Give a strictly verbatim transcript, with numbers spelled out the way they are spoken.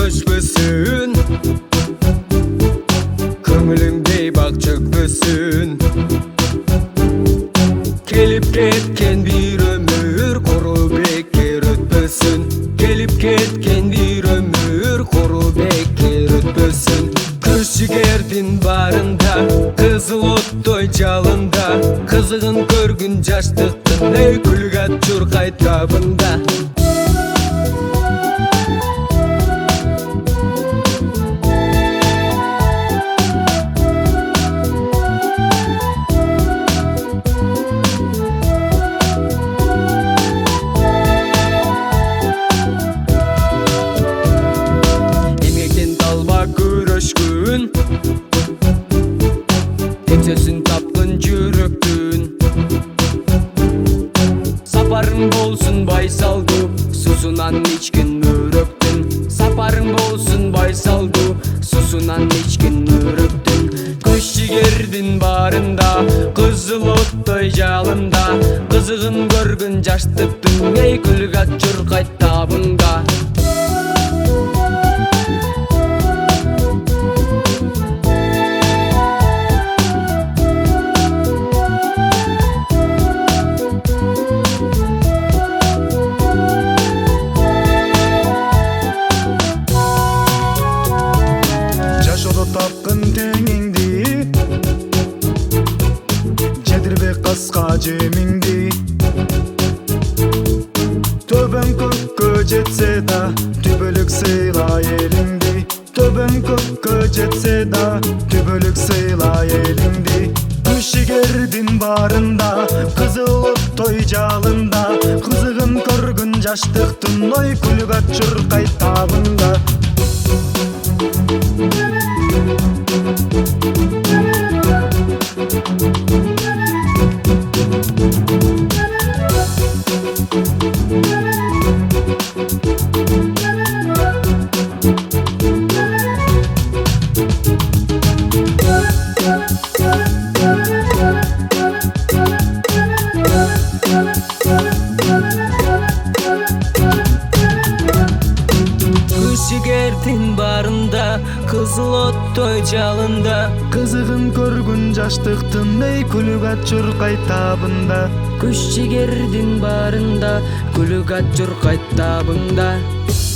өшпөсүн, көңүлүң бейбак чөкпөсүн. Келип кеткен бир өмүр куру бекер өтпөсүн. Келип кеткен бир өмүр куру бекер өтпөсүн. Күч жигердин барында, кызыл оттой жалында, кызыгын көргүн жаштыктын эй күлүк ачур кайтабында. Күрөшкүн, теңсесин тапкын жүрөктүн. Сапарың болсун байсалдуу, сусунан ичкин өрөктүн. Сапарың болсун байсалдуу, сусунан ичкин өрөктүн. Күч жигердин барында, кызыл оттой жалында, кызыгын көргүн жаштыктын эй күлүк ачур кайтабында. Тапкын теңиңди, жедирбек каска жемиңди. Төбөң көккө жетсе да, түбөлүк сыйла элиңди. Төбөң көккө жетсе да, түбөлүк сыйла элиңди. Күч жигердин барында, кызыл оттой жалында, кызыгын көргүн жаштыктын ой күлүк ачур кайтабында. Жигердин барында, кызыл оттой жалында, кызыгын көргүн жаштыктын эй күлүк ачур кайтабында. Күч жигердин барында, күлүк ачур кайтабында.